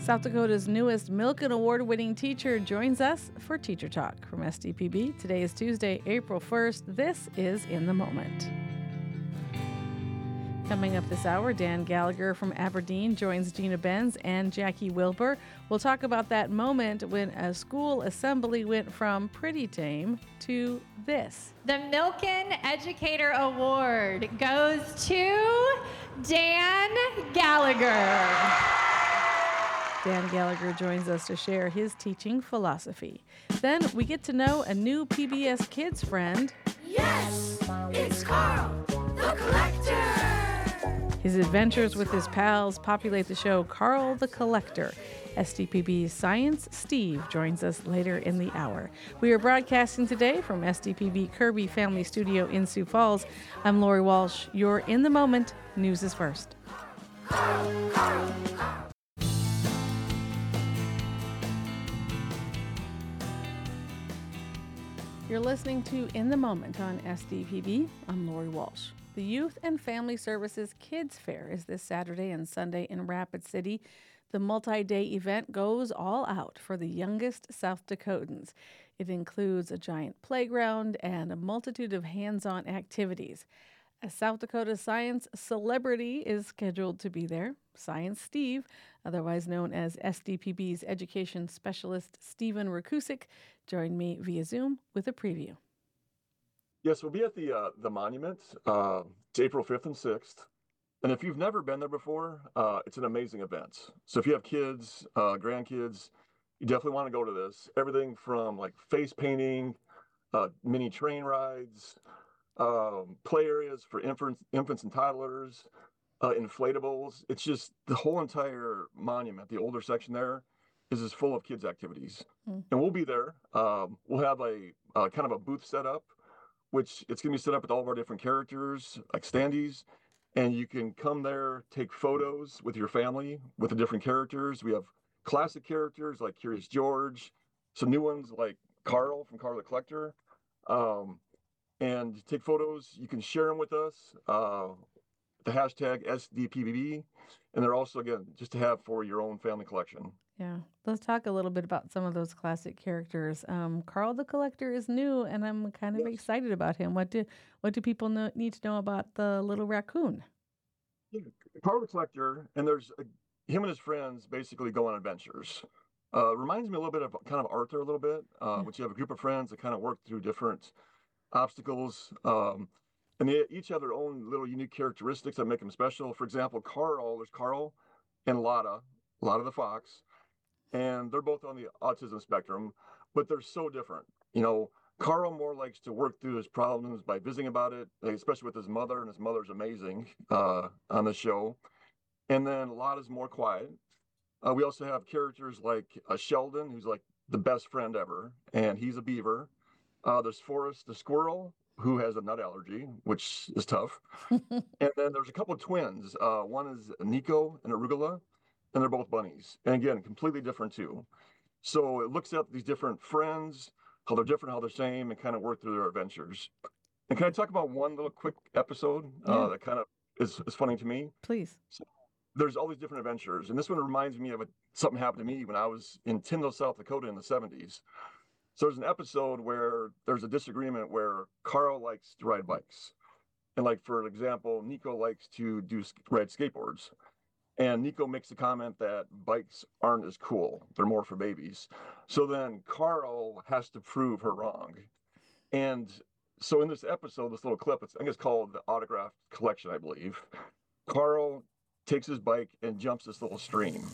South Dakota's newest Milken Award-winning teacher joins us for Teacher Talk from SDPB. Today is Tuesday, April 1st. This is In the Moment. Coming up this hour, Dan Gallagher from Aberdeen joins Gina Benz and Jackie Wilbur. We'll talk about that moment when a school assembly went from pretty tame to this. The Milken Educator Award goes to Dan Gallagher. Dan Gallagher joins us to share his teaching philosophy. Then we get to know a new PBS Kids friend. Yes, it's Carl, the Collector. His adventures with his pals populate the show Carl the Collector. SDPB's Science Steve joins us later in the hour. We are broadcasting today from SDPB Kirby Family Studio in Sioux Falls. I'm Lori Walsh. You're In the Moment. News is first. Carl. You're listening to In the Moment on SDPB. I'm Lori Walsh. The Youth and Family Services Kids Fair is this Saturday and Sunday in Rapid City. The multi-day event goes all out for the youngest South Dakotans. It includes a giant playground and a multitude of hands-on activities. A South Dakota science celebrity is scheduled to be there. Science Steve, otherwise known as SDPB's education specialist Stephen Rakusik, joined me via Zoom with a preview. Yes, we'll be at the monument. It's April 5th and 6th. And if you've never been there before, it's an amazing event. So if you have kids, grandkids, you definitely want to go to this. Everything from like face painting, mini train rides, play areas for infants and toddlers, inflatables. It's just the whole entire monument, the older section there, is just full of kids' activities. And we'll be there. We'll have a kind of a booth set up, which it's going to be set up with all of our different characters, like standees. And you can come there, take photos with your family with the different characters. We have classic characters like Curious George, some new ones like Carl from Carl the Collector. And take photos. You can share them with us. The hashtag SDPBB. And they're also, again, just to have for your own family collection. Yeah, let's talk a little bit about some of those classic characters. Carl the Collector is new, and I'm kind of excited about him. What do people need to know about the little raccoon? Yeah, Carl the Collector, and there's him and his friends basically go on adventures. Reminds me a little bit of kind of Arthur a little bit, which you have a group of friends that kind of work through different obstacles. And they each have their own little unique characteristics that make them special. For example, there's Carl and Lotta the fox. And they're both on the autism spectrum, but they're so different. You know, Carl more likes to work through his problems by visiting about it, especially with his mother, and his mother's amazing on the show. And then Lotta's more quiet. We also have characters like Sheldon, who's like the best friend ever, and he's a beaver. There's Forrest the squirrel, who has a nut allergy, which is tough. And then there's a couple of twins. One is Nico and Arugula, and they're both bunnies. And again, completely different too. So it looks at these different friends, how they're different, how they're same, and kind of work through their adventures. And can I talk about one little quick episode that kind of is funny to me? Please. So there's all these different adventures. And this one reminds me of something happened to me when I was in Tyndall, South Dakota in the 70s. So there's an episode where there's a disagreement where Carl likes to ride bikes. And like, for example, Nico likes to ride skateboards. And Nico makes the comment that bikes aren't as cool. They're more for babies. So then Carl has to prove her wrong. And so in this episode, this little clip, I think it's called the Autograph Collection, I believe. Carl takes his bike and jumps this little stream.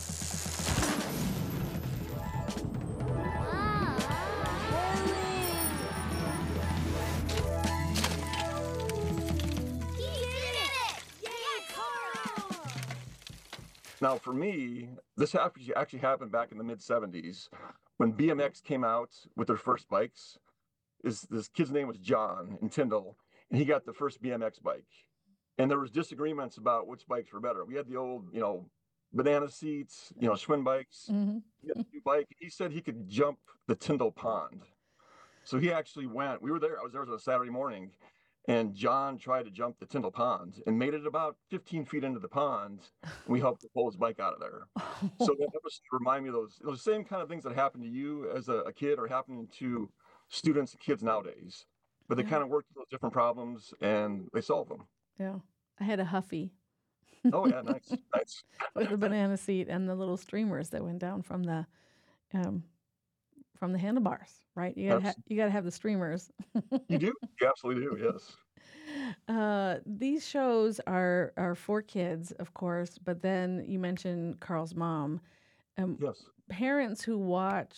Now, for me, this actually happened back in the mid-'70s when BMX came out with their first bikes. This kid's name was John in Tyndall, and he got the first BMX bike. And there was disagreements about which bikes were better. We had the old, banana seats, Schwinn bikes. Mm-hmm. He had a new bike. He said he could jump the Tyndall Pond. So he actually went. We were there. I was there on a Saturday morning. and John tried to jump the Tyndall Pond and made it about 15 feet into the pond. And we helped him pull his bike out of there. So that episode reminded me of those same kind of things that happened to you as a kid are happening to students and kids nowadays. But they Yeah. kind of work through those different problems and they solve them. Yeah. I had a Huffy Oh yeah, nice, nice. with a banana seat and the little streamers that went down um, from the handlebars, right? You gotta have the streamers. You do? You absolutely do, yes. These shows are for kids, of course, but then you mentioned Carl's mom. Yes. Parents who watch,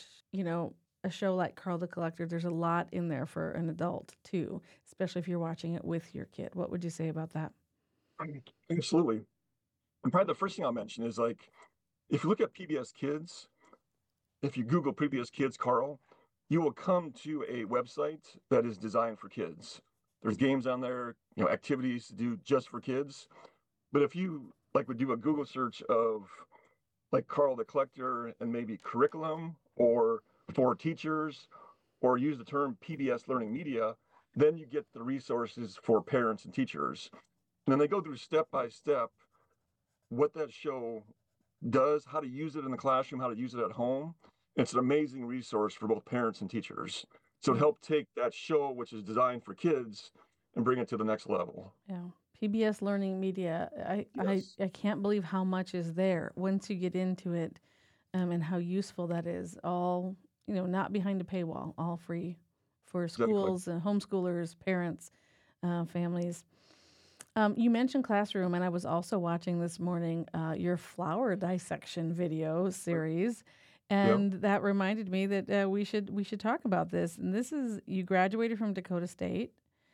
a show like Carl the Collector, there's a lot in there for an adult too, especially if you're watching it with your kid. What would you say about that? Absolutely. And probably the first thing I'll mention is like, if you look at PBS Kids, if you Google PBS Kids Carl, you will come to a website that is designed for kids. There's games on there, activities to do just for kids. But if you would do a Google search of like Carl the Collector and maybe curriculum or for teachers, or use the term PBS Learning Media, then you get the resources for parents and teachers. And then they go through step by step what that show does, how to use it in the classroom, how to use it at home. It's an amazing resource for both parents and teachers. So it helped take that show, which is designed for kids, and bring it to the next level. Yeah. PBS Learning Media, Yes. I can't believe how much is there once you get into it, and how useful that is. All, not behind a paywall, all free for Exactly. schools and homeschoolers, parents, families. You mentioned Classroom, and I was also watching this morning your flower dissection video series, and that reminded me that we should talk about this. And this is, you graduated from Dakota State,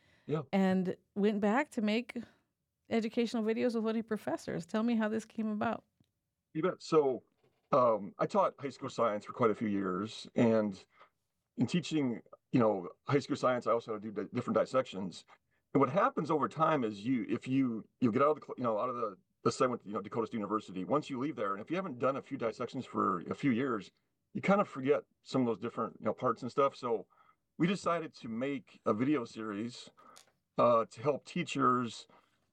and went back to make educational videos with one of your professors. Tell me how this came about. You bet. So I taught high school science for quite a few years, and in teaching, high school science, I also do different dissections. And what happens over time is if you get out of the segment, Dakota State University, once you leave there, and if you haven't done a few dissections for a few years, you kind of forget some of those different parts and stuff. So we decided to make a video series to help teachers,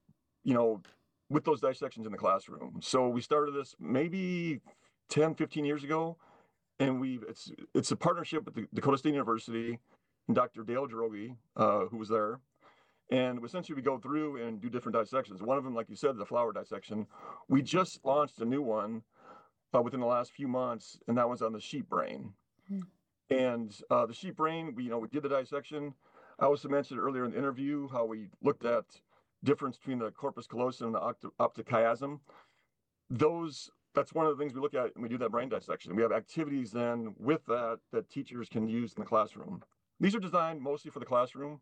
with those dissections in the classroom. So we started this maybe 10, 15 years ago, and it's a partnership with the Dakota State University and Dr. Dale Droege, who was there. And essentially we go through and do different dissections. One of them, like you said, the flower dissection. We just launched a new one within the last few months, and that one's on the sheep brain. And the sheep brain, we did the dissection. I also mentioned earlier in the interview how we looked at difference between the corpus callosum and the optic chiasm. That's one of the things we look at when we do that brain dissection. We have activities then with that teachers can use in the classroom. These are designed mostly for the classroom,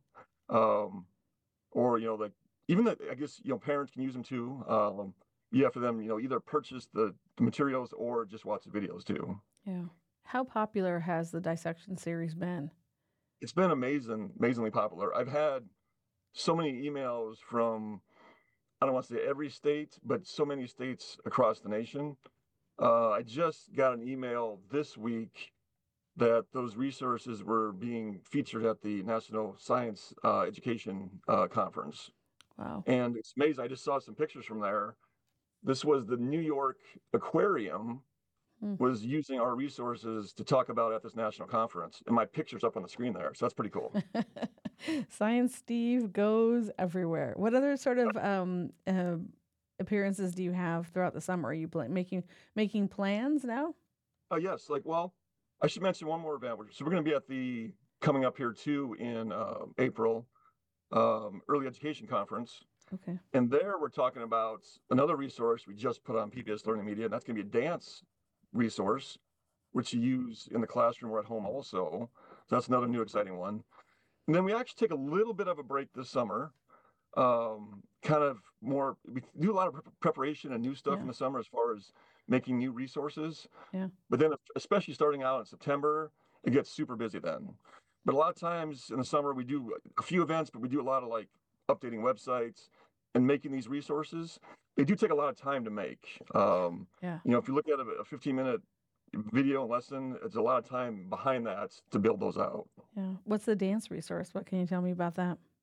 or even that I guess parents can use them too. You have for them either purchase the materials or just watch the videos too. Yeah. How popular has the dissection series been? It's been amazingly popular. I've had so many emails from, I don't want to say every state, but so many states across the nation. I just got an email this week that those resources were being featured at the National Science Education Conference. Wow. And it's amazing. I just saw some pictures from there. This was the New York Aquarium was using our resources to talk about at this national conference. And my picture's up on the screen there. So that's pretty cool. Science Steve goes everywhere. What other sort of appearances do you have throughout the summer? Are you making plans now? Yes. I should mention one more event. So we're going to be coming up here too in April, Early Education Conference. Okay. And there we're talking about another resource we just put on PBS Learning Media, and that's going to be a dance resource, which you use in the classroom or at home also. So that's another new exciting one. And then we actually take a little bit of a break this summer. We do a lot of preparation and new stuff in the summer as far as making new resources. Yeah. But then especially starting out in September, it gets super busy then. But a lot of times in the summer, we do a few events, but we do a lot of updating websites and making these resources. They do take a lot of time to make. If you look at a 15-minute video lesson, it's a lot of time behind that to build those out. Yeah. What's the dance resource? What can you tell me about that?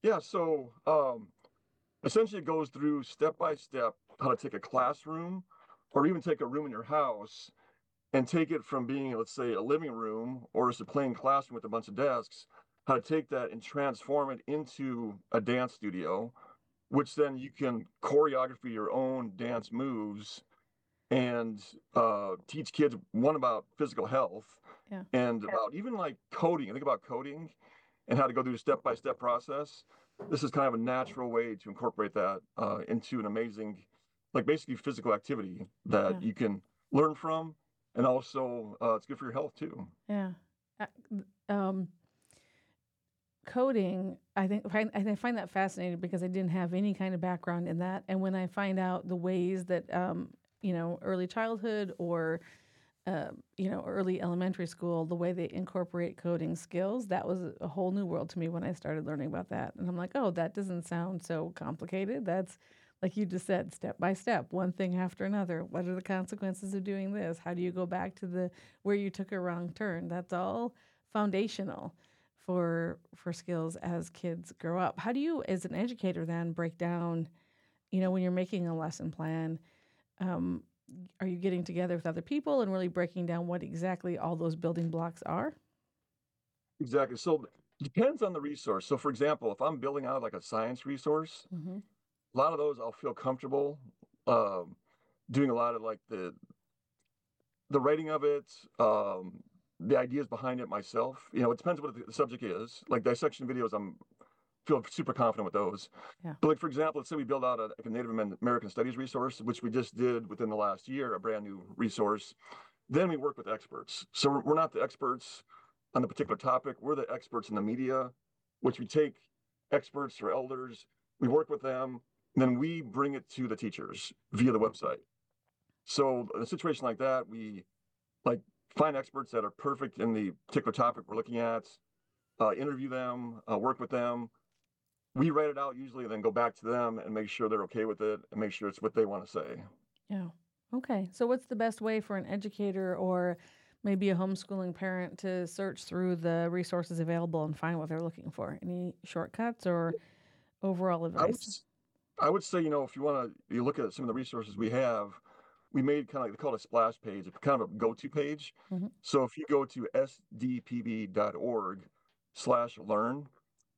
Yeah, so essentially it goes through step by step how to take a classroom or even take a room in your house and take it from being, let's say, a living room or just a plain classroom with a bunch of desks, how to take that and transform it into a dance studio, which then you can choreography your own dance moves and teach kids one about physical health Yeah. and about even like coding. Think about coding and how to go through a step-by-step process. This is kind of a natural way to incorporate that into an amazing, like basically physical activity that Yeah. you can learn from, and also it's good for your health too. Yeah. Uh, Um, coding, I find that fascinating because I didn't have any kind of background in that, and when I find out the ways that early childhood or early elementary school, the way they incorporate coding skills, that was a whole new world to me when I started learning about that. And I'm like, oh, that doesn't sound so complicated. That's like you just said, step by step, one thing after another. What are the consequences of doing this? How do you go back to the where you took a wrong turn? That's all foundational for skills as kids grow up. How do you, as an educator, then break down, when you're making a lesson plan? Um, are you getting together with other people and really breaking down what exactly all those building blocks are? Exactly. So it depends on the resource. So for example, if I'm building out like a science resource, Mm-hmm. a lot of those I'll feel comfortable um, doing a lot of like the writing of it, the ideas behind it myself. It depends what the subject is. Like dissection videos, I'm feel super confident with those. Yeah. But like for example, let's say we build out like a Native American Studies resource, which we just did within the last year, a brand new resource. Then we work with experts. So we're not the experts on the particular topic. We're the experts in the media, which we take experts or elders, we work with them, and then we bring it to the teachers via the website. So in a situation like that, we like find experts that are perfect in the particular topic we're looking at, interview them, work with them. We write it out usually, and then go back to them and make sure they're okay with it and make sure it's what they want to say. Yeah. Okay. So, what's the best way for an educator or maybe a homeschooling parent to search through the resources available and find what they're looking for? Any shortcuts or overall I would, advice? I would say, if you look at some of the resources we have, we made kind of like they call it a splash page, kind of a go-to page. Hmm. So if you go to sdpb.org/learn,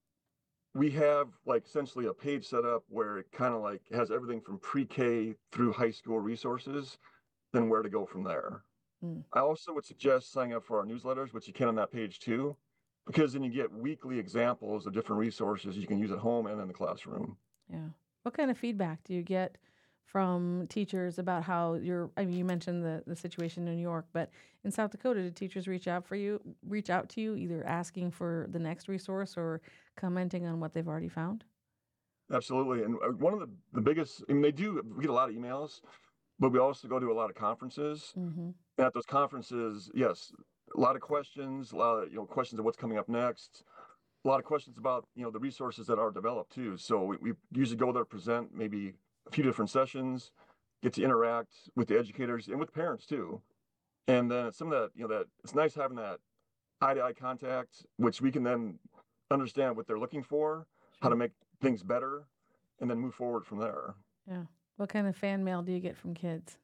we have like essentially a page set up where it kind of like has everything from pre-K through high school resources, then where to go from there. Mm, I also would suggest signing up for our newsletters, which you can on that page too, because then you get weekly examples of different resources you can use at home and in the classroom. yeah. What kind of feedback do you get from teachers about how I mean, you mentioned the situation in New York, but in South Dakota, did teachers reach out to you, either asking for the next resource or commenting on what they've already found? Absolutely. And one of the biggest, I mean, we get a lot of emails, but we also go to a lot of conferences. Mm-hmm. And at those conferences, yes, a lot of questions, a lot of, questions of what's coming up next, a lot of questions about, the resources that are developed too. So we usually go there, present maybe a few different sessions, get to interact with the educators and with parents too. And then some of that, that it's nice having that eye to eye contact, which we can then understand what they're looking for, how to Sure. make things better, and then move forward from there. Yeah. What kind of fan mail do you get from kids?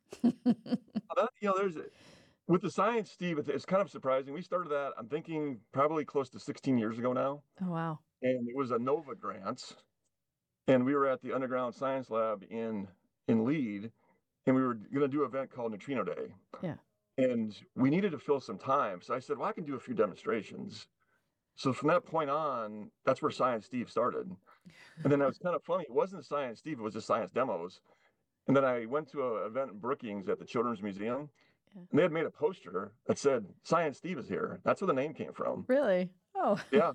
There's with the science, Steve, it's kind of surprising. We started that, I'm thinking probably close to 16 years ago now. Oh, wow. And it was a NOVA grant. And we were at the underground science lab in Lead, and we were going to do an event called Neutrino Day. Yeah. And we needed to fill some time. So I said, well, I can do a few demonstrations. So from that point on, that's where Science Steve started. And then it was kind of funny. It wasn't Science Steve, it was just science demos. And then I went to an event in Brookings at the Children's Museum, Yeah. and they had made a poster that said, Science Steve is here. That's where the name came from. Really? Oh. Yeah.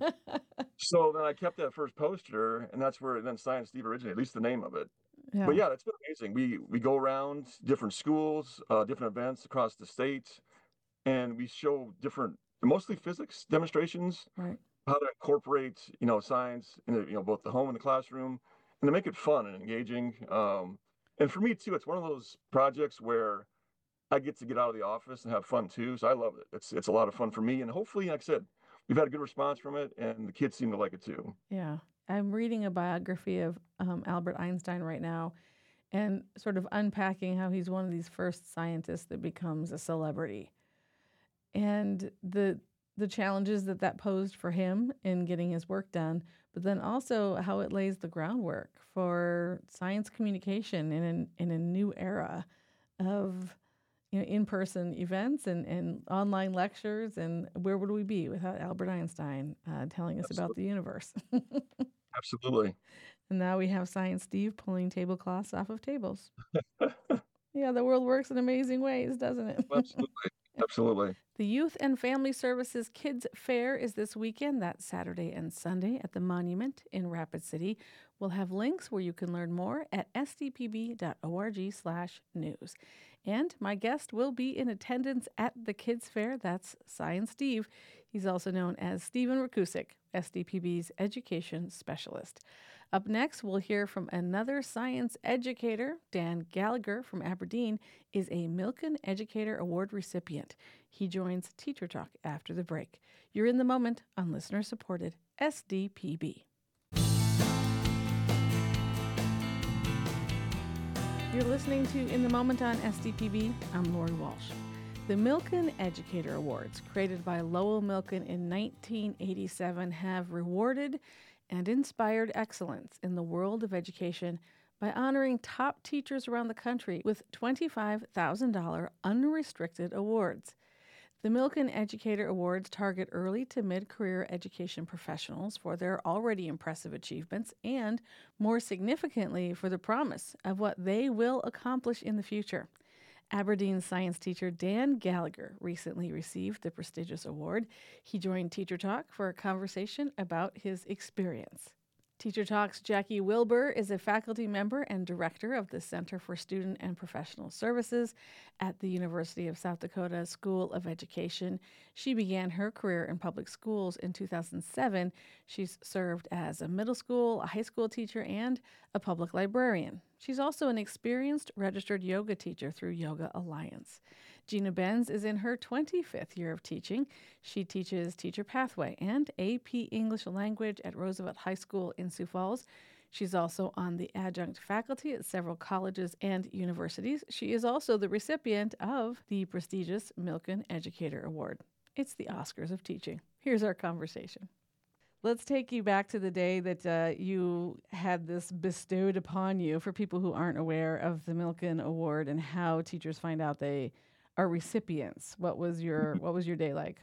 So then I kept that first poster, and that's where then Science Steve originated, at least the name of it. Yeah. But yeah, that's been amazing. We go around different schools, different events across the state, and we show different, mostly physics demonstrations, Right. how to incorporate, science in both the home and the classroom, and to make it fun and engaging. And for me too, it's one of those projects where I get to get out of the office and have fun too. So I love it. It's a lot of fun for me, and hopefully, like I said, we've had a good response from it, and the kids seem to like it too. Yeah. I'm reading a biography of Albert Einstein right now and sort of unpacking how he's one of these first scientists that becomes a celebrity. And the challenges that posed for him in getting his work done, but then also how it lays the groundwork for science communication in a new era of in-person events and online lectures. And where would we be without Albert Einstein telling us about the universe? Absolutely. And now we have Science Steve pulling tablecloths off of tables. Yeah, the world works in amazing ways, doesn't it? Absolutely. Absolutely. The Youth and Family Services Kids Fair is this weekend. That's Saturday and Sunday at the Monument in Rapid City. We'll have links where you can learn more at sdpb.org/news. And my guest will be in attendance at the Kids Fair. That's Science Steve. He's also known as Stephen Rakusik, SDPB's education specialist. Up next, we'll hear from another science educator. Dan Gallagher from Aberdeen is a Milken Educator Award recipient. He joins Teacher Talk after the break. You're in the moment on listener-supported SDPB. You're listening to In the Moment on SDPB. I'm Lori Walsh. The Milken Educator Awards, created by Lowell Milken in 1987, have rewarded and inspired excellence in the world of education by honoring top teachers around the country with $25,000 unrestricted awards. The Milken Educator Awards target early to mid-career education professionals for their already impressive achievements and, more significantly, for the promise of what they will accomplish in the future. Aberdeen science teacher Dan Gallagher recently received the prestigious award. He joined Teacher Talk for a conversation about his experience. Teacher Talk's Jackie Wilbur is a faculty member and director of the Center for Student and Professional Services at the University of South Dakota School of Education. She began her career in public schools in 2007. She's served as a middle school, a high school teacher, and a public librarian. She's also an experienced registered yoga teacher through Yoga Alliance. Gina Benz is in her 25th year of teaching. She teaches Teacher Pathway and AP English Language at Roosevelt High School in Sioux Falls. She's also on the adjunct faculty at several colleges and universities. She is also the recipient of the prestigious Milken Educator Award. It's the Oscars of teaching. Here's our conversation. Let's take you back to the day that you had this bestowed upon you. For people who aren't aware of the Milken Award and how teachers find out they are recipients, what was your day like?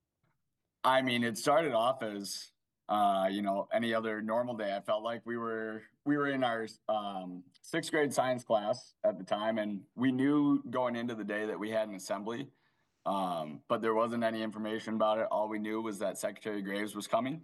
I mean, it started off as any other normal day. I felt like we were in our sixth grade science class at the time, and we knew going into the day that we had an assembly, but there wasn't any information about it. All we knew was that Secretary Graves was coming.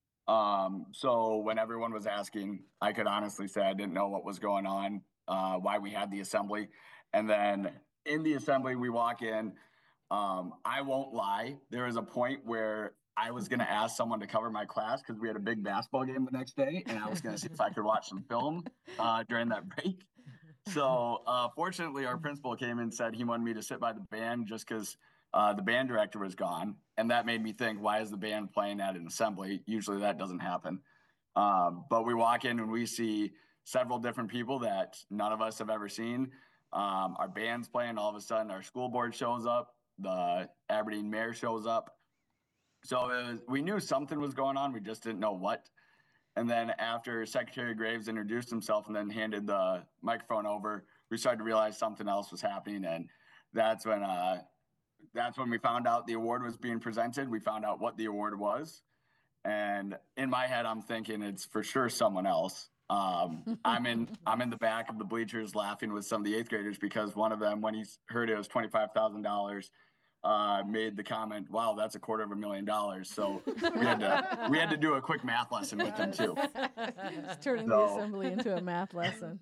So when everyone was asking, I could honestly say I didn't know what was going on, why we had the assembly. And then in the assembly, we walk in. I won't lie. There was a point where I was going to ask someone to cover my class because we had a big basketball game the next day, and I was going to see if I could watch some film during that break. So fortunately, our principal came and said he wanted me to sit by the band just because the band director was gone. And that made me think, why is the band playing at an assembly? Usually that doesn't happen. But we walk in and we see several different people that none of us have ever seen. Our band's playing. All of a sudden, our school board shows up. The Aberdeen mayor shows up. So we knew something was going on. We just didn't know what. And then after Secretary Graves introduced himself and then handed the microphone over, we started to realize something else was happening. And that's when we found out the award was being presented. We found out what the award was. And in my head, I'm thinking it's for sure someone else. I'm in the back of the bleachers laughing with some of the eighth graders because one of them, when he heard it was $25,000, made the comment, "Wow, that's $250,000." So we had to do a quick math lesson with them too. It's turning the assembly into a math lesson.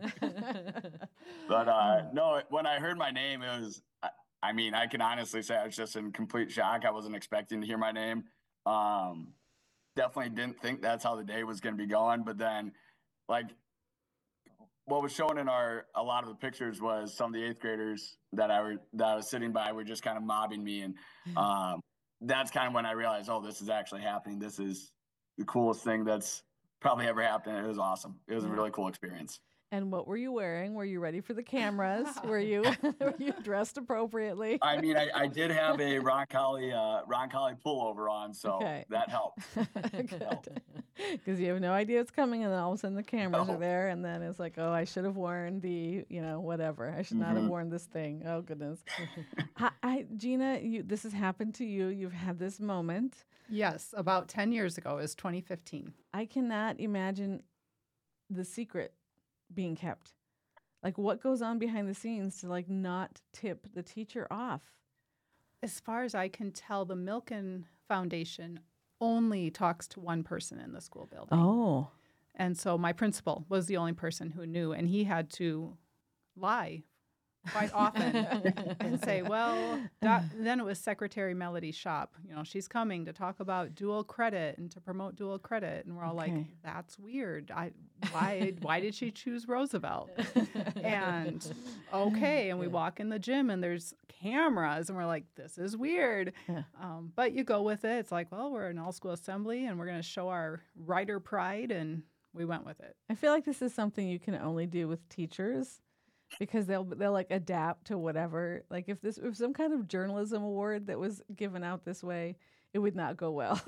But no, when I heard my name, it was, I mean, I can honestly say I was just in complete shock. I wasn't expecting to hear my name. Definitely didn't think that's how the day was going to be going. But then, like, what was shown in a lot of the pictures was some of the eighth graders that I was sitting by were just kind of mobbing me. And that's kind of when I realized, oh, this is actually happening. This is the coolest thing that's probably ever happened. It was awesome. It was a really cool experience. And what were you wearing? Were you ready for the cameras? Were you dressed appropriately? I mean, I did have a Ron Colley pullover on, so Okay. that helped. Good. Because you have no idea it's coming, and then all of a sudden the cameras are there, and then it's like, oh, I should have worn the, whatever. I should not have worn this thing. Oh, goodness. Gina, this has happened to you. You've had this moment. Yes, about 10 years ago. It was 2015. I cannot imagine the secret being kept. Like, what goes on behind the scenes to, like, not tip the teacher off? As far as I can tell, the Milken Foundation only talks to one person in the school building. Oh. And so my principal was the only person who knew, and he had to lie quite often and say, well, then it was Secretary Melody Shop. She's coming to talk about dual credit and to promote dual credit. And we're all like, that's weird. Why did she choose Roosevelt? And and we walk in the gym and there's cameras and we're like, this is weird. Yeah. But you go with it. It's like, well, we're an all-school assembly and we're going to show our writer pride, and we went with it. I feel like this is something you can only do with teachers, because they'll like adapt to whatever. Like if some kind of journalism award that was given out this way, it would not go well.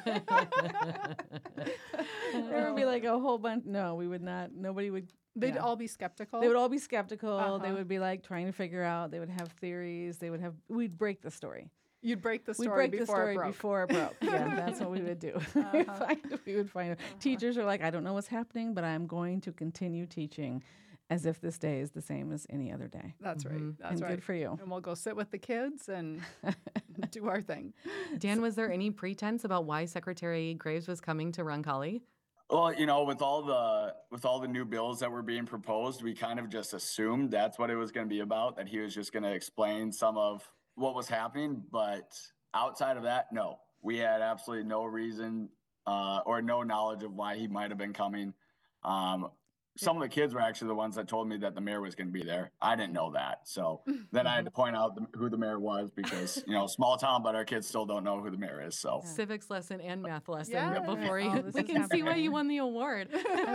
There would be like a whole bunch. No, we would not. Nobody would. They'd all be skeptical. They would all be skeptical. They would be like trying to figure out. They would have theories. We'd break the story. You'd break the story. We'd break before the story it broke. before it broke. Yeah, that's what we would do. We would find. Teachers are like, I don't know what's happening, but I'm going to continue teaching as if this day is the same as any other day. That's right. That's And right. good for you. And we'll go sit with the kids and do our thing. Dan, was there any pretense about why Secretary Graves was coming to Roncalli? Well, with all the new bills that were being proposed, we kind of just assumed that's what it was going to be about, that he was just going to explain some of what was happening. But outside of that, no, we had absolutely no reason or no knowledge of why he might have been coming. Some of the kids were actually the ones that told me that the mayor was going to be there. I didn't know that. So then I had to point out who the mayor was, because, small town, but our kids still don't know who the mayor is. So Civics lesson and math lesson Yeah. before Oh, you this we is can see why happening. you won the award.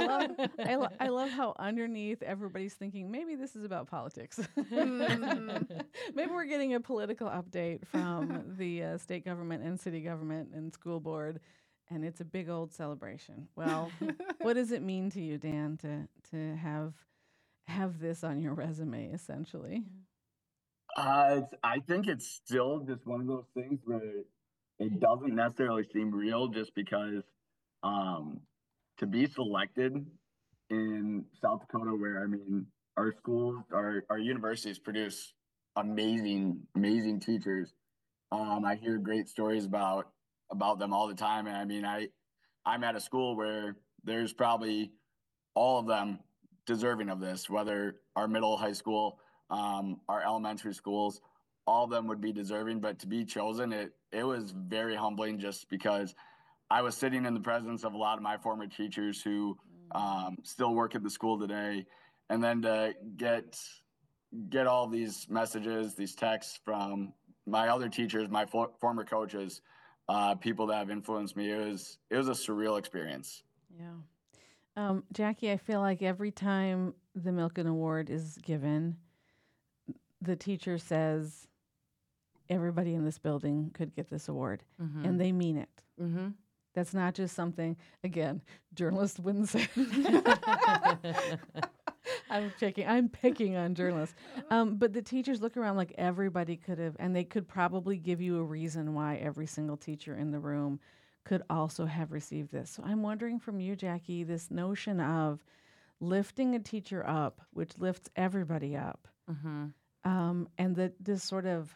I love how underneath everybody's thinking, maybe this is about politics. Maybe we're getting a political update from the state government and city government and school board, and it's a big old celebration. Well, what does it mean to you, Dan, to have this on your resume, essentially? I think it's still just one of those things where it doesn't necessarily seem real, just because to be selected in South Dakota, where, I mean, our schools, our universities produce amazing teachers. I hear great stories about them all the time. And I mean, I'm at a school where there's probably all of them deserving of this, whether our middle, high school, our elementary schools, all of them would be deserving. But to be chosen, it was very humbling, just because I was sitting in the presence of a lot of my former teachers who still work at the school today. And then to get all these messages, these texts from my other teachers, my former coaches, people that have influenced me, it was a surreal experience. Yeah. Jackie, I feel like every time the Milken Award is given, the teacher says, everybody in this building could get this award. And they mean it. Mm-hmm. That's not just something, again, journalists wouldn't say. I'm picking on journalists. But the teachers look around like everybody could have, and they could probably give you a reason why every single teacher in the room could also have received this. So I'm wondering from you, Jackie, this notion of lifting a teacher up, which lifts everybody up, and this sort of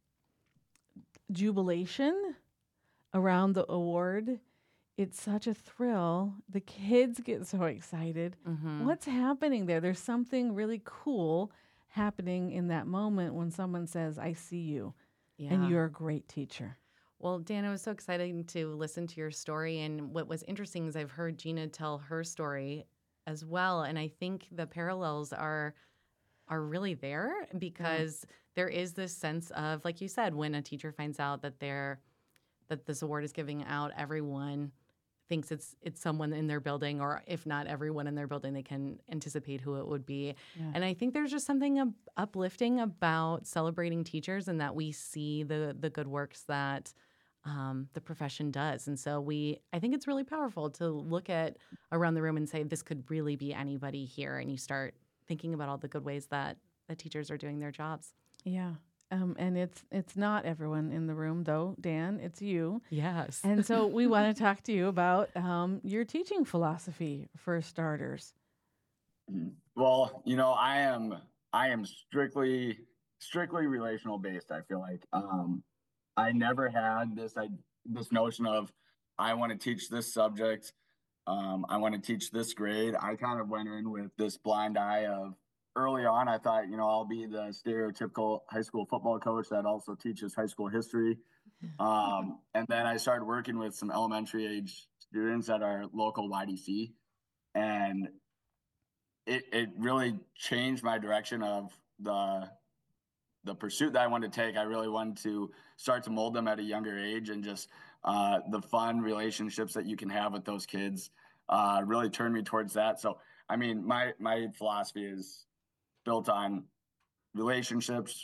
jubilation around the award. It's such a thrill. The kids get so excited. What's happening there? There's something really cool happening in that moment when someone says, I see you, and you're a great teacher. Well, Dan, it was so exciting to listen to your story. And what was interesting is I've heard Gina tell her story as well. And I think the parallels are really there, because there is this sense of, like you said, when a teacher finds out that this award is giving out, everyone thinks it's someone in their building, or if not everyone in their building, they can anticipate who it would be. Yeah. And I think there's just something uplifting about celebrating teachers, and that we see the good works that the profession does. And so I think it's really powerful to look at around the room and say, this could really be anybody here. And you start thinking about all the good ways that the teachers are doing their jobs. Yeah. And it's not everyone in the room, though, Dan. It's you. Yes. And so we want to talk to you about your teaching philosophy, for starters. Well, I am strictly relational based. I feel like I never had this notion of I want to teach this subject. I want to teach this grade. I kind of went in with this blind eye of early on. I thought, I'll be the stereotypical high school football coach that also teaches high school history. And then I started working with some elementary age students at our local YDC, and it really changed my direction of the pursuit that I wanted to take. I really wanted to start to mold them at a younger age, and just the fun relationships that you can have with those kids really turned me towards that. So, I mean, my philosophy is built on relationships,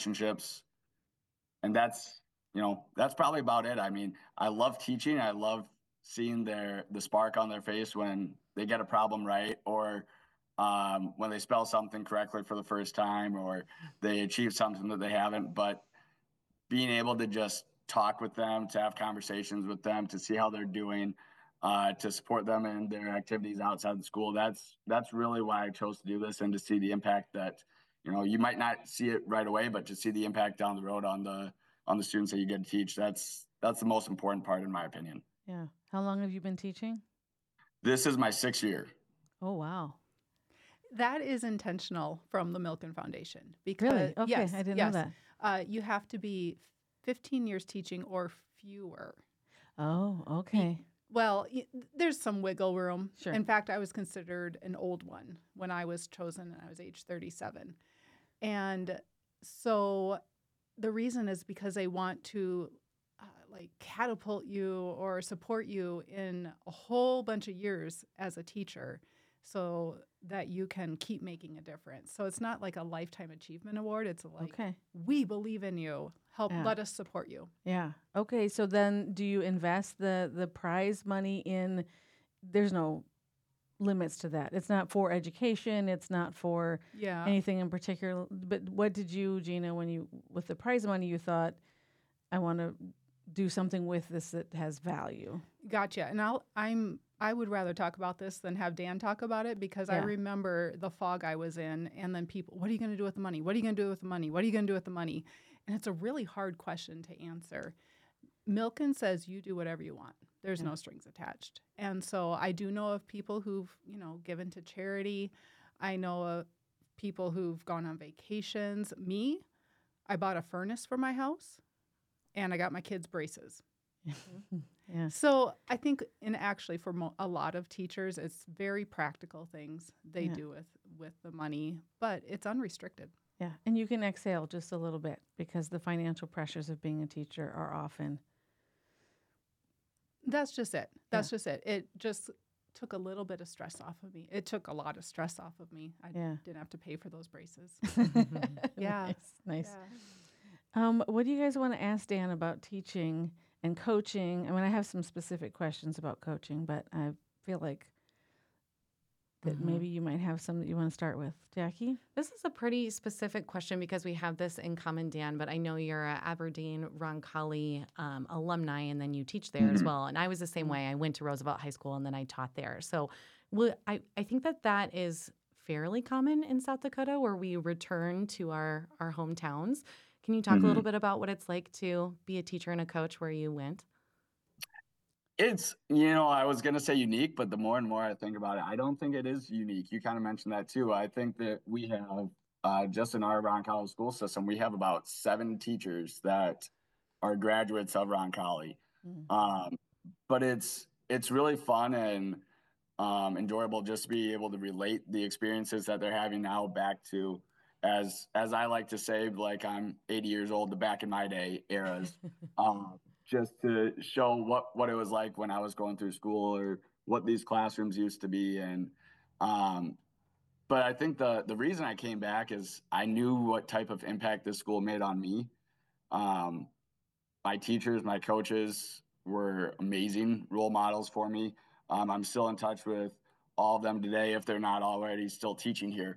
and that's probably about it. I mean, I love teaching. I love seeing the spark on their face when they get a problem right, or when they spell something correctly for the first time, or they achieve something that they haven't. But being able to just talk with them, to have conversations with them, to see how they're doing, to support them in their activities outside the school, that's really why I chose to do this, and to see the impact that, you might not see it right away, but to see the impact down the road on the students that you get to teach. That's the most important part, in my opinion. Yeah. How long have you been teaching? This is my 6th year. Oh, wow. That is intentional from the Milken Foundation. Because, Really? Okay, yes, I didn't yes. know that. You have to be 15 years teaching or fewer. Oh, okay. Well, there's some wiggle room. Sure. In fact, I was considered an old one when I was chosen, and I was age 37. And so the reason is because they want to catapult you or support you in a whole bunch of years as a teacher, so that you can keep making a difference. So it's not like a lifetime achievement award. It's like, Okay. we believe in you. Let us support you. Yeah. Okay. So then do you invest the prize money in, there's no limits to that. It's not for education. It's not for Yeah. anything in particular. But what did you, Gina, with the prize money, you thought, I want to do something with this that has value? Gotcha. And I would rather talk about this than have Dan talk about it, because I Yeah. remember the fog I was in, and then people, what are you going to do with the money? What are you going to do with the money? What are you going to do with the money? And it's a really hard question to answer. Milken says you do whatever you want. There's no strings attached. And so I do know of people who've, given to charity. I know of people who've gone on vacations. Me, I bought a furnace for my house, and I got my kids braces. Yeah. So I think, actually for a lot of teachers, it's very practical things they Yeah. do with the money, but it's unrestricted. Yeah. And you can exhale just a little bit, because the financial pressures of being a teacher are often. That's just it. It just took a little bit of stress off of me. It took a lot of stress off of me. I Yeah. didn't have to pay for those braces. Yeah. Nice. Yeah. What do you guys want to ask Dan about teaching and coaching? I mean, I have some specific questions about coaching, but I feel like that maybe you might have some that you want to start with. Jackie? This is a pretty specific question because we have this in common, Dan, but I know you're a Aberdeen Roncalli alumni, and then you teach there as well. And I was the same way. I went to Roosevelt High School, and then I taught there. So I think that is fairly common in South Dakota, where we return to our hometowns. Can you talk a little bit about what it's like to be a teacher and a coach where you went? It's, I was going to say unique, but the more and more I think about it, I don't think it is unique. You kind of mentioned that too. I think that we have, just in our Roncalli school system, we have about 7 teachers that are graduates of Roncalli. But it's really fun and enjoyable just to be able to relate the experiences that they're having now back to, as I like to say, like I'm 80 years old, the back in my day eras. just to show what it was like when I was going through school or what these classrooms used to be. And but I think the reason I came back is I knew what type of impact this school made on me. My teachers, my coaches were amazing role models for me. I'm still in touch with all of them today if they're not already still teaching here.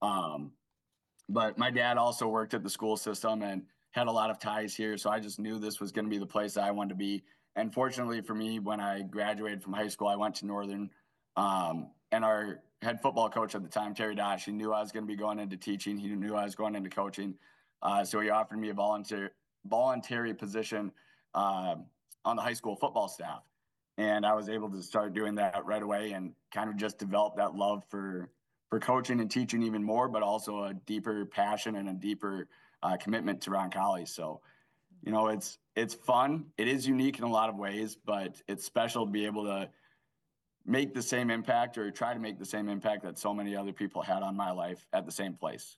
But my dad also worked at the school system and had a lot of ties here. So I just knew this was going to be the place that I wanted to be. And fortunately for me, when I graduated from high school, I went to Northern. And our head football coach at the time, Terry Dosh, he knew I was going to be going into teaching. He knew I was going into coaching. So he offered me a voluntary position on the high school football staff. And I was able to start doing that right away and kind of just develop that love for coaching and teaching even more, but also a deeper passion and a deeper commitment to Roncalli. So, you know, it's fun. It is unique in a lot of ways, but it's special to be able to make the same impact or try to make the same impact that so many other people had on my life at the same place.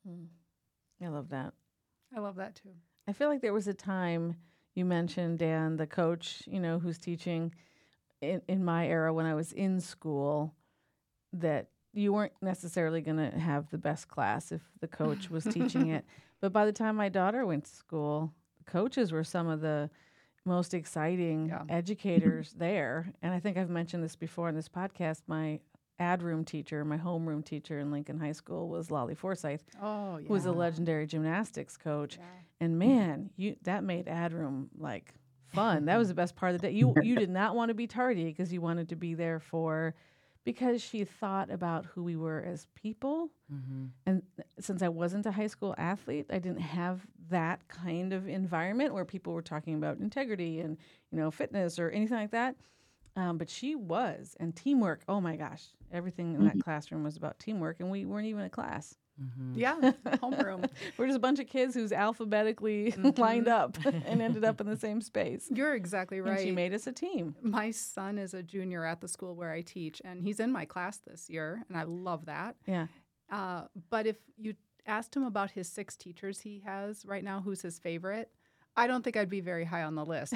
I love that. I love that too. I feel like there was a time you mentioned, Dan, the coach, you know, who's teaching in my era when I was in school, that you weren't necessarily going to have the best class if the coach was teaching it. But by the time my daughter went to school, the coaches were some of the most exciting educators there. And I think I've mentioned this before in this podcast. My ad room teacher, my homeroom teacher in Lincoln High School was Lolly Forsyth, who was a legendary gymnastics coach. Yeah. And man, that made ad room like fun. That was the best part of the day. You did not want to be tardy because you wanted to be there because she thought about who we were as people. Mm-hmm. And since I wasn't a high school athlete, I didn't have that kind of environment where people were talking about integrity and, you know, fitness or anything like that. But she was. And teamwork, oh my gosh, everything in that classroom was about teamwork, and we weren't even a class. Mm-hmm. Yeah, homeroom. We're just a bunch of kids who's alphabetically lined up and ended up in the same space. You're exactly right. And she made us a team. My son is a junior at the school where I teach, and he's in my class this year, and I love that. Yeah. But if you asked him about his 6 teachers he has right now, who's his favorite, I don't think I'd be very high on the list.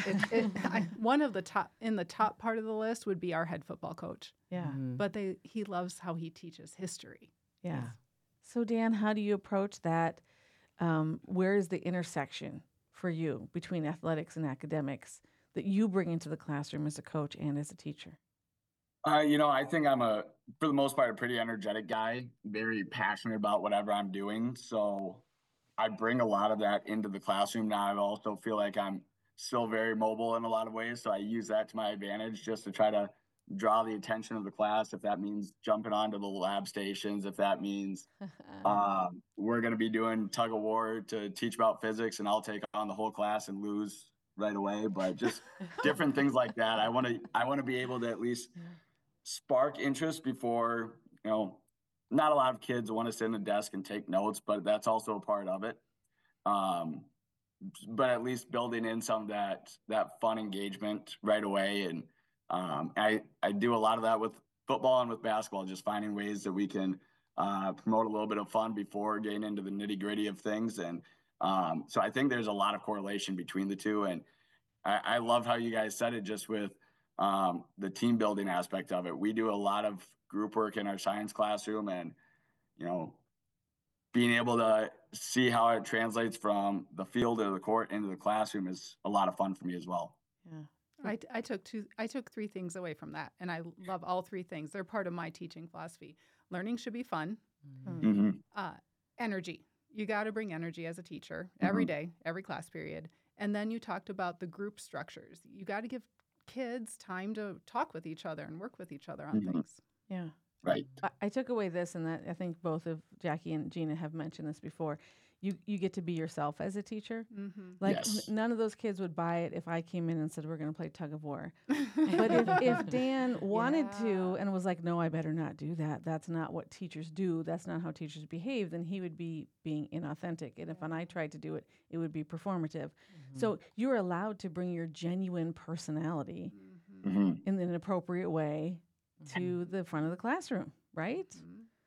One of the top part of the list would be our head football coach. Yeah. Mm-hmm. But he loves how he teaches history. Yeah. So, Dan, how do you approach that? Where is the intersection for you between athletics and academics that you bring into the classroom as a coach and as a teacher? You know, I think I'm for the most part, a pretty energetic guy, very passionate about whatever I'm doing. So I bring a lot of that into the classroom. Now I also feel like I'm still very mobile in a lot of ways. So I use that to my advantage just to try to draw the attention of the class. If that means jumping onto the lab stations, if that means we're going to be doing tug of war to teach about physics, and I'll take on the whole class and lose right away. But just different things like that. I want to be able to at least spark interest before, you know, not a lot of kids want to sit in a desk and take notes, but that's also a part of it. But at least building in some of that fun engagement right away. And I do a lot of that with football and with basketball, just finding ways that we can promote a little bit of fun before getting into the nitty gritty of things. And so I think there's a lot of correlation between the two. And I love how you guys said it, just with the team building aspect of it. We do a lot of group work in our science classroom, and, you know, being able to see how it translates from the field or the court into the classroom is a lot of fun for me as well. Yeah. I took 3 things away from that, and I love all 3 things. They're part of my teaching philosophy. Learning should be fun. Mm-hmm. Energy. You got to bring energy as a teacher every day, every class period. And then you talked about the group structures. You got to give kids time to talk with each other and work with each other on things. Yeah. Right. I took away this, and that I think both of Jackie and Gina have mentioned this before. You get to be yourself as a teacher. Mm-hmm. Like none of those kids would buy it if I came in and said, we're going to play tug of war. But if Dan wanted to and was like, no, I better not do that. That's not what teachers do. That's not how teachers behave. Then he would be being inauthentic. And if I tried to do it, it would be performative. Mm-hmm. So you're allowed to bring your genuine personality in an appropriate way to the front of the classroom, right?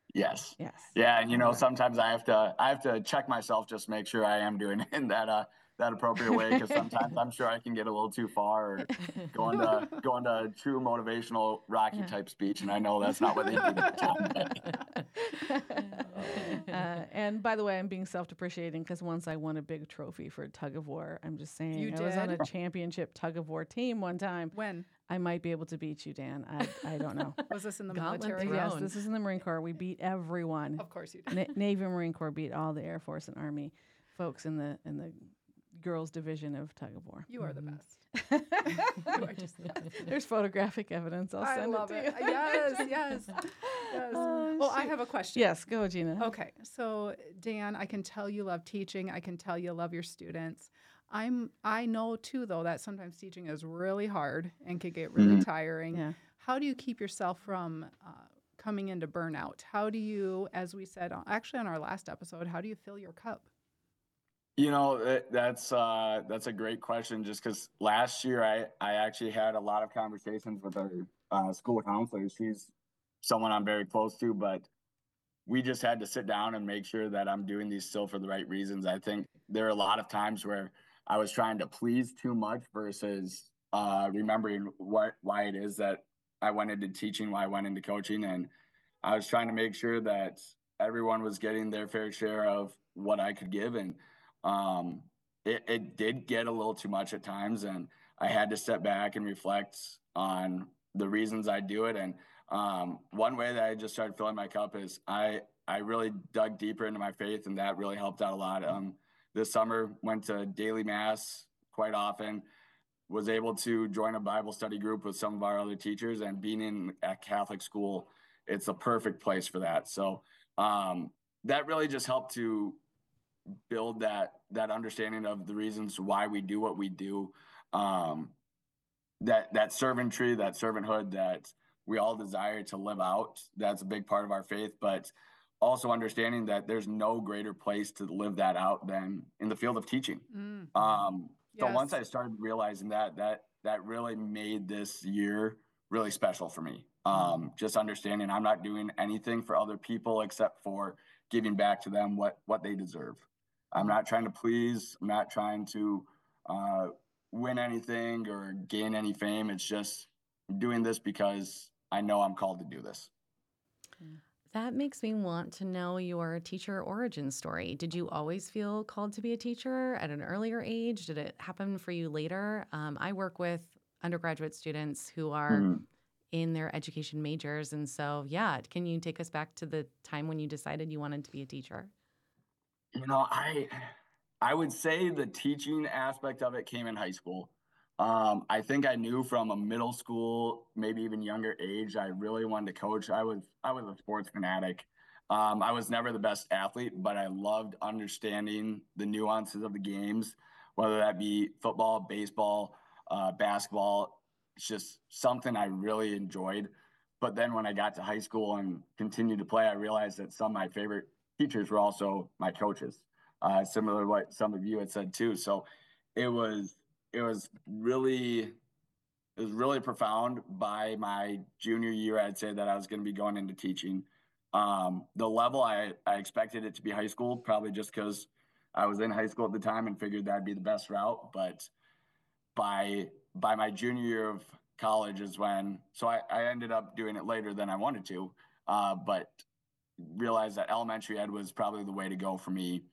Yes. Yeah, and you know, sometimes I have to check myself, just make sure I am doing it in that that appropriate way, because sometimes I'm sure I can get a little too far or going to true motivational Rocky type speech, and I know that's not what they need at the time. And by the way, I'm being self-depreciating because once I won a big trophy for tug of war. I'm just saying. You I was on a did? championship tug of war team one time. When? I might be able to beat you, Dan. I don't know. Was this in the Gauntlet military? thrown. Yes, this is in the Marine Corps. We beat everyone. Of course you did. Navy and Marine Corps beat all the Air Force and Army folks in the girls division of tug of war. You are the best. You are just the best. There's photographic evidence. I'll I send love it it. to you. Yes. Well, I have a question. Yes, go, Gina. Okay, so Dan, I can tell you love teaching. I can tell you love your students. I know too, though, that sometimes teaching is really hard and can get really tiring. Yeah. How do you keep yourself from coming into burnout? How do you, as we said, actually on our last episode, how do you fill your cup? You know, that's a great question, just because last year I actually had a lot of conversations with our school counselor. She's someone I'm very close to, but we just had to sit down and make sure that I'm doing these still for the right reasons. I think there are a lot of times where I was trying to please too much versus remembering why it is that I went into teaching, why I went into coaching. And I was trying to make sure that everyone was getting their fair share of what I could give. And it did get a little too much at times. And I had to step back and reflect on the reasons I do it. And one way that I just started filling my cup is I really dug deeper into my faith, and that really helped out a lot. This summer, went to daily mass quite often, was able to join a Bible study group with some of our other teachers, and being in a Catholic school, it's a perfect place for that. So that really just helped to build that understanding of the reasons why we do what we do. That servantry, that servanthood that we all desire to live out. That's a big part of our faith, but also understanding that there's no greater place to live that out than in the field of teaching. So once I started realizing that really made this year really special for me. Just understanding I'm not doing anything for other people except for giving back to them what they deserve. I'm not trying to please. I'm not trying to win anything or gain any fame. It's just doing this because I know I'm called to do this. That makes me want to know your teacher origin story. Did you always feel called to be a teacher at an earlier age? Did it happen for you later? I work with undergraduate students who are in their education majors. And so, yeah, can you take us back to the time when you decided you wanted to be a teacher? You know, I would say the teaching aspect of it came in high school. I think I knew from a middle school, maybe even younger age, I really wanted to coach. I was a sports fanatic. I was never the best athlete, but I loved understanding the nuances of the games, whether that be football, baseball, basketball. It's just something I really enjoyed. But then when I got to high school and continued to play, I realized that some of my favorite teachers were also my coaches, similar to what some of you had said too. So it was really profound. By my junior year, I'd say that I was going to be going into teaching. The level I expected it to be high school, probably just because I was in high school at the time and figured that'd be the best route. But by my junior year of college is when, so I ended up doing it later than I wanted to, but realized that elementary ed was probably the way to go for me.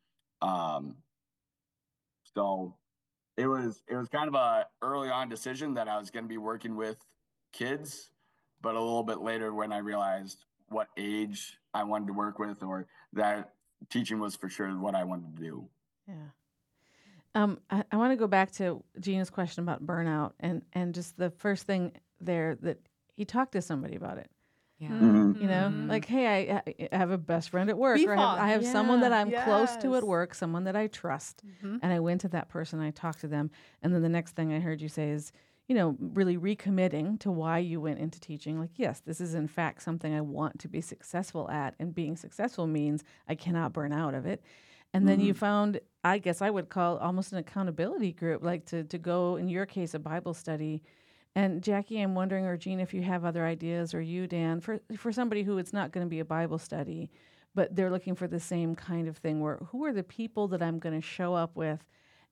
So it was kind of a early on decision that I was going to be working with kids, but a little bit later when I realized what age I wanted to work with, or that teaching was for sure what I wanted to do. Yeah. I want to go back to Gina's question about burnout and just the first thing there, that he talked to somebody about it. Yeah. You know, like, hey, I have a best friend at work, or I have someone that I'm close to at work, someone that I trust. And I went to that person, I talked to them. And then the next thing I heard you say is, you know, really recommitting to why you went into teaching. Like, yes, this is in fact something I want to be successful at. And being successful means I cannot burn out of it. And then you found, I guess I would call almost an accountability group, like to go, in your case, a Bible study. And Jackie, I'm wondering, or Jean, if you have other ideas, or you, Dan, for somebody who it's not going to be a Bible study, but they're looking for the same kind of thing, where who are the people that I'm going to show up with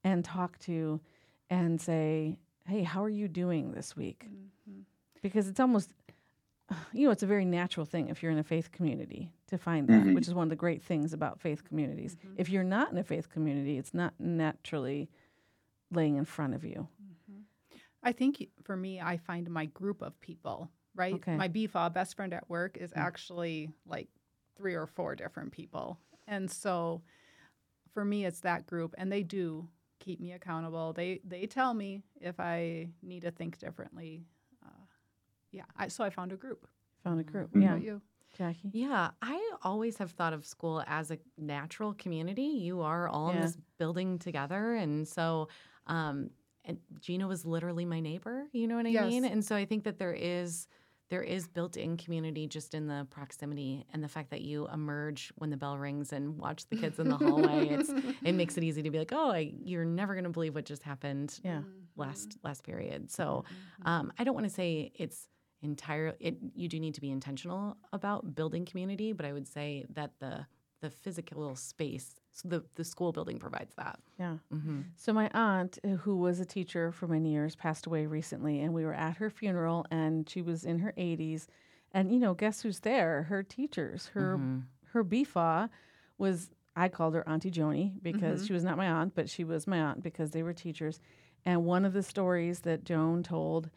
and talk to and say, hey, how are you doing this week? Because it's almost, it's a very natural thing if you're in a faith community to find that, which is one of the great things about faith communities. If you're not in a faith community, it's not naturally laying in front of you. I think for me, I find my group of people, right? Okay. My BFA, best friend at work, is actually like 3 or 4 different people. And so for me, it's that group. And they do keep me accountable. They tell me if I need to think differently. So I found a group. Found a group. What Yeah. about you? Jackie? Yeah, I always have thought of school as a natural community. You are all in Yeah. this building together. And so, and Gina was literally my neighbor, you know what I Yes. mean? And so I think that there is built-in community just in the proximity and the fact that you emerge when the bell rings and watch the kids in the hallway. It makes it easy to be like, oh, you're never going to believe what just happened Yeah. last period. So I don't want to say it's you do need to be intentional about building community, but I would say that the physical space, so the school building provides that. Yeah. So my aunt, who was a teacher for many years, passed away recently, and we were at her funeral, and she was in her 80s. And guess who's there? Her teachers. Her BFA was, I called her Auntie Joni because she was not my aunt, but she was my aunt because they were teachers. And one of the stories that Joan told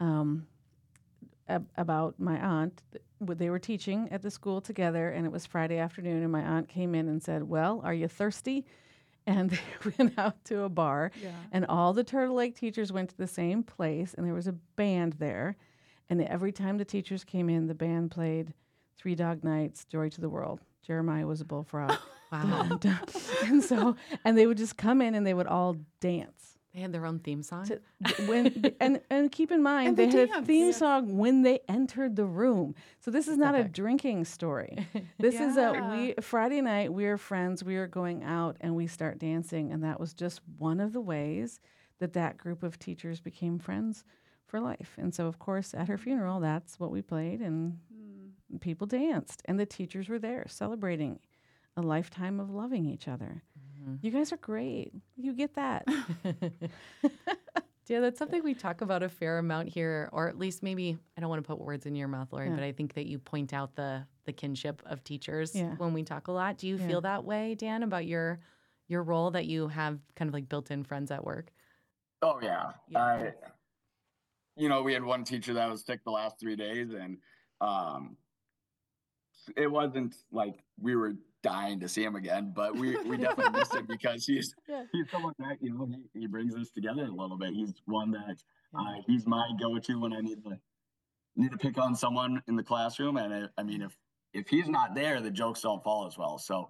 about my aunt, they were teaching at the school together, and it was Friday afternoon, and my aunt came in and said, well, are you thirsty? And they went out to a bar, and all the Turtle Lake teachers went to the same place, and there was a band there. And every time the teachers came in, the band played Three Dog Nights, Joy to the World. Jeremiah was a bullfrog. Wow. And they would just come in, and they would all dance. They had their own theme song. And keep in mind, And they they had a dance. theme song when they entered the room. So this is not a drinking story. This is Friday night, we're friends, we are going out, and we start dancing. And that was just one of the ways that group of teachers became friends for life. And so, of course, at her funeral, that's what we played, and people danced. And the teachers were there celebrating a lifetime of loving each other. You guys are great. You get that. Yeah, that's something we talk about a fair amount here, or at least maybe, I don't want to put words in your mouth, Lori, but I think that you point out the kinship of teachers when we talk a lot. Do you feel that way, Dan, about your role that you have kind of like built-in friends at work? Oh yeah. We had one teacher that was sick the last 3 days, and it wasn't like we were dying to see him again, but we definitely missed him because he's someone that he brings us together a little bit. He's one that he's my go-to when I need to pick on someone in the classroom, and if he's not there, the jokes don't fall as well. So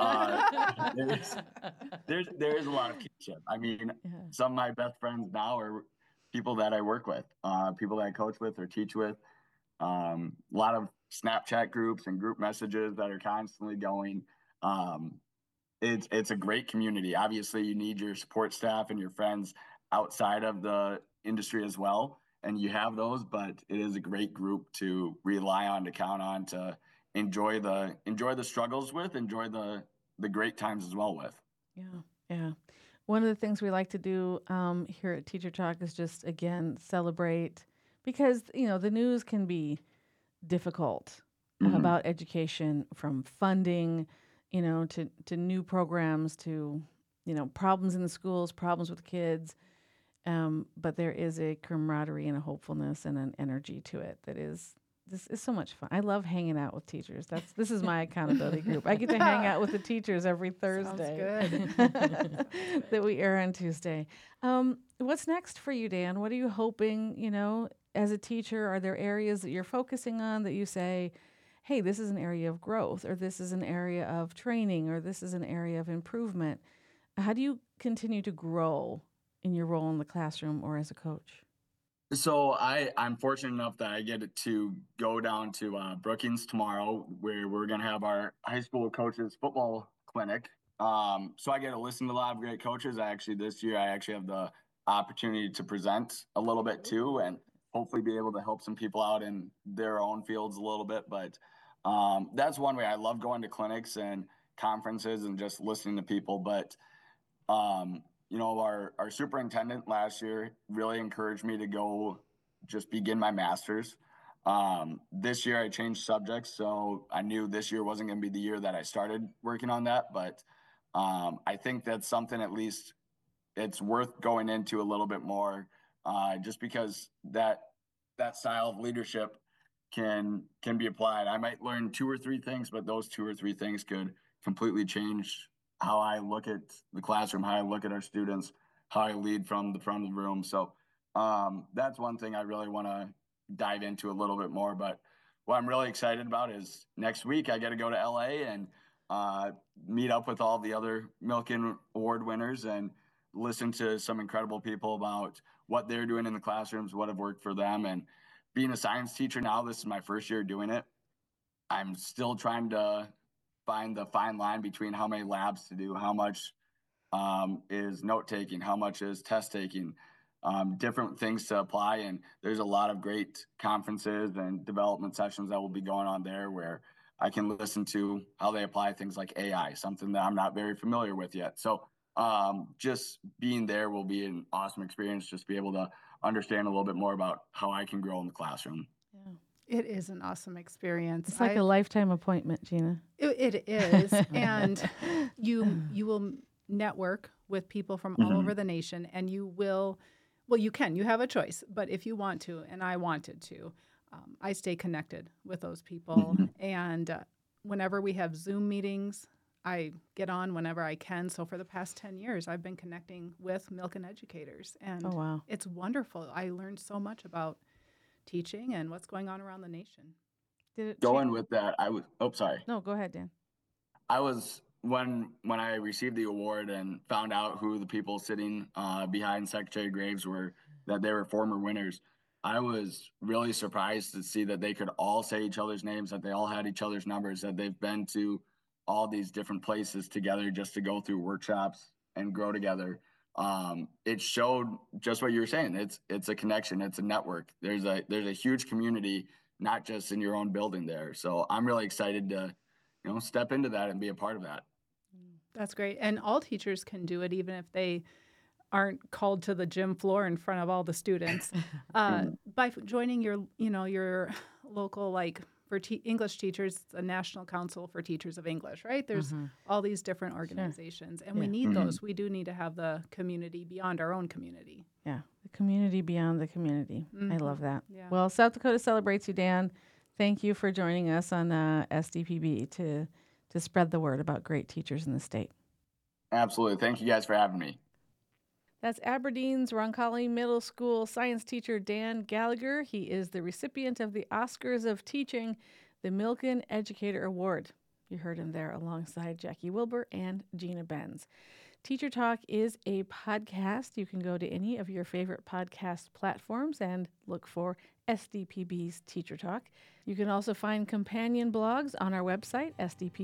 there is a lot of kinship. Some of my best friends now are people that I work with, people that I coach with or teach with. A lot of Snapchat groups and group messages that are constantly going. It's a great community. Obviously, you need your support staff and your friends outside of the industry as well, and you have those. But it is a great group to rely on, to count on, to enjoy the struggles with, enjoy the great times as well with. Yeah. One of the things we like to do here at Teacher Talk is just, again, celebrate, because, the news can be difficult about education, from funding, to new programs, to, problems in the schools, problems with kids. But there is a camaraderie and a hopefulness and an energy to it this is so much fun. I love hanging out with teachers. This is my accountability group. I get to hang out with the teachers every Thursday. Sounds good. that we air on Tuesday. What's next for you, Dan? What are you hoping, as a teacher? Are there areas that you're focusing on that you say, hey, this is an area of growth, or this is an area of training, or this is an area of improvement? How do you continue to grow in your role in the classroom or as a coach? So I'm fortunate enough that I get to go down to Brookings tomorrow, where we're going to have our high school coaches football clinic. So I get to listen to a lot of great coaches. This year I have the opportunity to present a little bit too, and hopefully be able to help some people out in their own fields a little bit. But that's one way. I love going to clinics and conferences and just listening to people. But our superintendent last year really encouraged me to go just begin my master's. This year I changed subjects, so I knew this year wasn't going to be the year that I started working on that. But I think that's something at least it's worth going into a little bit more, just because that style of leadership can be applied. I might learn 2 or 3 things, but those 2 or 3 things could completely change how I look at the classroom, how I look at our students, how I lead from the front of the room. So that's one thing I really want to dive into a little bit more. But what I'm really excited about is next week I get to go to LA and meet up with all the other Milken Award winners and listen to some incredible people about what they're doing in the classrooms, what have worked for them. And being a science teacher now, this is my first year doing it. I'm still trying to find the fine line between how many labs to do, how much is note taking, how much is test taking, different things to apply. And there's a lot of great conferences and development sessions that will be going on there where I can listen to how they apply things like AI, something that I'm not very familiar with yet. So just being there will be an awesome experience, just be able to understand a little bit more about how I can grow in the classroom. Yeah. It is an awesome experience. It's like a lifetime appointment, Gina. It is. And you will network with people from all over the nation, and you have a choice, but if you want to, and I wanted to, I stay connected with those people. And whenever we have Zoom meetings, I get on whenever I can. So for the past 10 years, I've been connecting with Milken educators, and it's wonderful. I learned so much about teaching and what's going on around the nation. Going with that, sorry. No, go ahead, Dan. I was, when I received the award and found out who the people sitting behind Secretary Graves were, that they were former winners, I was really surprised to see that they could all say each other's names, that they all had each other's numbers, that they've been to all these different places together just to go through workshops and grow together. It showed just what you were saying. It's a connection. It's a network. There's a huge community, not just in your own building there. So I'm really excited to, step into that and be a part of that. That's great. And all teachers can do it, even if they aren't called to the gym floor in front of all the students. By joining your local, for English teachers, the National Council for Teachers of English, right? There's all these different organizations, and we need those. We do need to have the community beyond our own community. Yeah, the community beyond the community. I love that. Yeah. Well, South Dakota celebrates you, Dan. Thank you for joining us on SDPB to spread the word about great teachers in the state. Absolutely. Thank you guys for having me. That's Aberdeen's Roncalli Middle School science teacher Dan Gallagher. He is the recipient of the Oscars of Teaching, the Milken Educator Award. You heard him there alongside Jackie Wilbur and Gina Benz. Teacher Talk is a podcast. You can go to any of your favorite podcast platforms and look for SDPB's Teacher Talk. You can also find companion blogs on our website,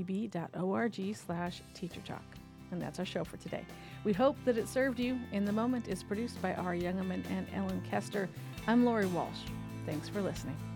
sdpb.org/teachertalk. And that's our show for today. We hope that it served you. In the Moment is produced by R. Youngeman and Ellen Kester. I'm Lori Walsh. Thanks for listening.